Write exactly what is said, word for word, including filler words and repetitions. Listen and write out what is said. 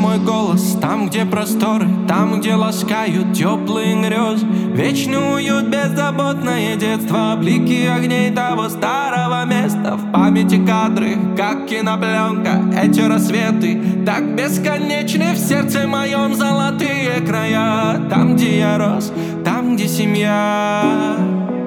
мой голос там, где просторы, там, где ласкают теплые грезы. Вечный уют, беззаботное детство, блики огней того старого места. В памяти кадры, как кинопленка, эти рассветы так бесконечны. В сердце моем золотые края, там, где я рос, там, где семья.